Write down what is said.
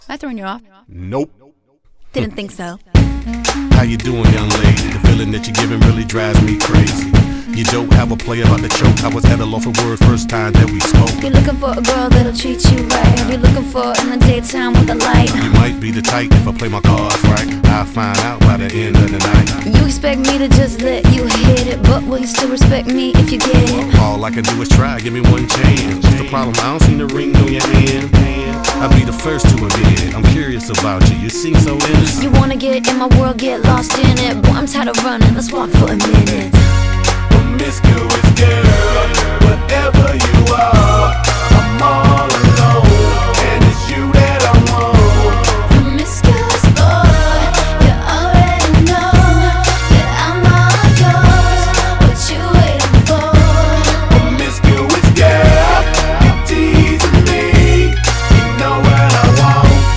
I throwing you off? Nope. Didn't think so. How you doing, young lady? The feeling that you're giving really drives me crazy. You don't have a play about the choke. I was at a loss for words first time that we spoke. You're looking for a girl that'll treat you right. Have you looking for in the daytime with the light? You might be the type if I play my cards right. I'll find out by the end of the night. You expect me to just let you hit it, but will you still respect me if you get it? All I can do is try, give me one chance. What's the problem? I don't see the ring on your hand. I'll be the first to admit I'm curious about you, you seem so innocent. You wanna get in my world, get lost in it. Boy, I'm tired of running, let's walk for a minute. Promiscuous girl, whatever you are, I'm all